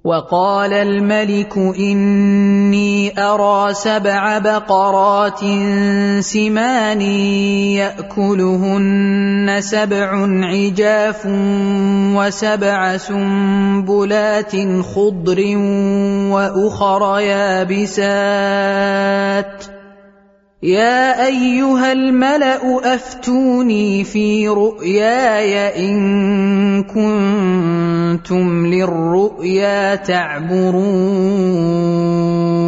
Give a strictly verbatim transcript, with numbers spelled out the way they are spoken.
وقال الملك إني أرى سبع بقرات سمان يأكلهن سبع عجاف وسبع سنبلات خضر وأخر يابسات يا أيها الملأ أفتوني في رؤياي إن كنتم للرؤيا تعبرون